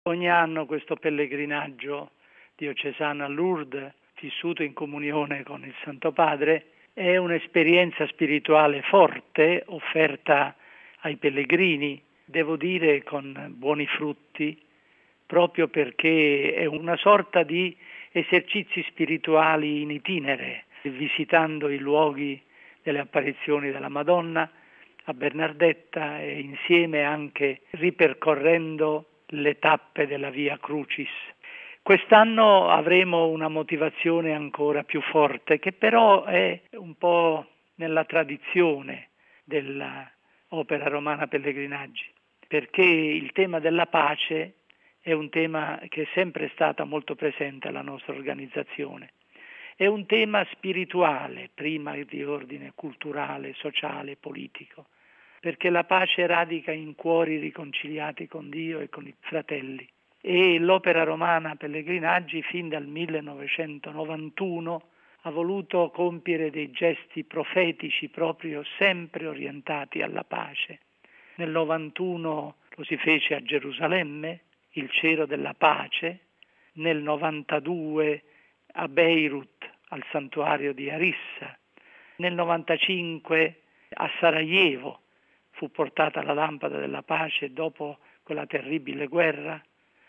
Ogni anno questo pellegrinaggio diocesano a Lourdes, vissuto in comunione con il Santo Padre, è un'esperienza spirituale forte offerta ai pellegrini, devo dire con buoni frutti, proprio perché è una sorta di esercizi spirituali in itinere, visitando i luoghi delle apparizioni della Madonna a Bernardetta e insieme anche ripercorrendo le tappe della Via Crucis. Quest'anno avremo una motivazione ancora più forte, che però è un po' nella tradizione dell'opera romana Pellegrinaggi, perché il tema della pace è un tema che è sempre stata molto presente alla nostra organizzazione. È un tema spirituale, prima di ordine culturale, sociale, politico, perché la pace radica in cuori riconciliati con Dio e con i fratelli. E l'opera romana Pellegrinaggi, fin dal 1991, ha voluto compiere dei gesti profetici proprio sempre orientati alla pace. Nel 91 lo si fece a Gerusalemme, il cero della pace, nel 92 a Beirut, al santuario di Arissa, nel 95 a Sarajevo fu portata la lampada della pace dopo quella terribile guerra,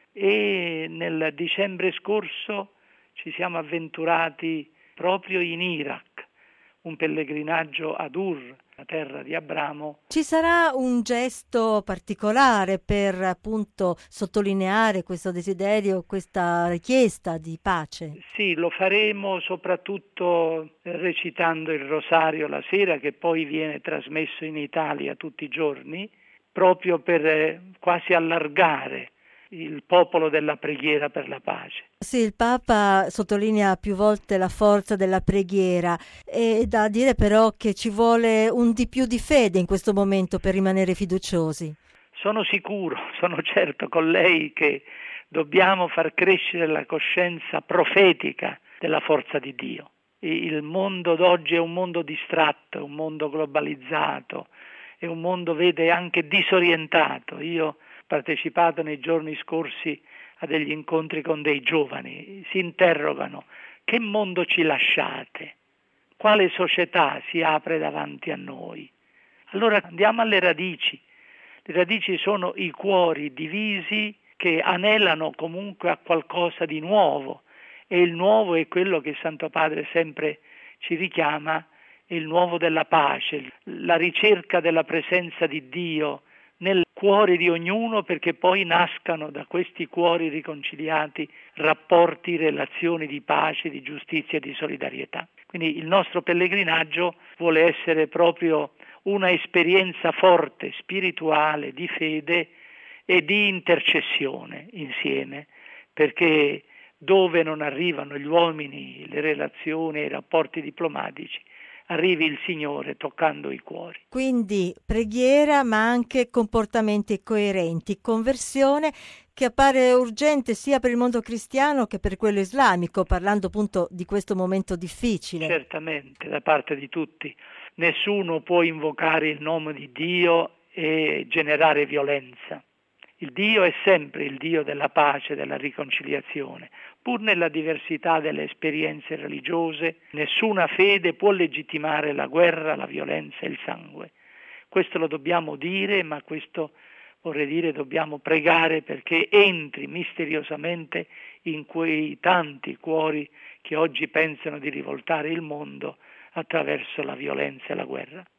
e nel dicembre scorso ci siamo avventurati proprio in Iraq, un pellegrinaggio ad Ur, la terra di Abramo. Ci sarà un gesto particolare per appunto sottolineare questo desiderio, questa richiesta di pace? Sì, lo faremo soprattutto recitando il rosario la sera, che poi viene trasmesso in Italia tutti i giorni, proprio per quasi allargare il popolo della preghiera per la pace. Sì, il Papa sottolinea più volte la forza della preghiera. È da dire però che ci vuole un di più di fede in questo momento per rimanere fiduciosi. Sono sicuro, sono certo con lei che dobbiamo far crescere la coscienza profetica della forza di Dio. Il mondo d'oggi è un mondo distratto, è un mondo globalizzato, è un mondo, vede, anche disorientato. Io ho partecipato nei giorni scorsi a degli incontri con dei giovani, si interrogano: che mondo ci lasciate? Quale società si apre davanti a noi? Allora andiamo alle radici. Le radici sono i cuori divisi che anelano comunque a qualcosa di nuovo, e il nuovo è quello che il Santo Padre sempre ci richiama, è il nuovo della pace, la ricerca della presenza di Dio nel cuore di ognuno, perché poi nascano da questi cuori riconciliati rapporti, relazioni di pace, di giustizia e di solidarietà. Quindi il nostro pellegrinaggio vuole essere proprio una esperienza forte, spirituale, di fede e di intercessione insieme, perché dove non arrivano gli uomini, le relazioni e i rapporti diplomatici, arrivi il Signore toccando i cuori. Quindi preghiera ma anche comportamenti coerenti, conversione che appare urgente sia per il mondo cristiano che per quello islamico, parlando appunto di questo momento difficile. Certamente, da parte di tutti. Nessuno può invocare il nome di Dio e generare violenza. Il Dio è sempre il Dio della pace, della riconciliazione. Pur nella diversità delle esperienze religiose, nessuna fede può legittimare la guerra, la violenza e il sangue. Questo lo dobbiamo dire, ma questo vorrei dire dobbiamo pregare perché entri misteriosamente in quei tanti cuori che oggi pensano di rivoltare il mondo attraverso la violenza e la guerra.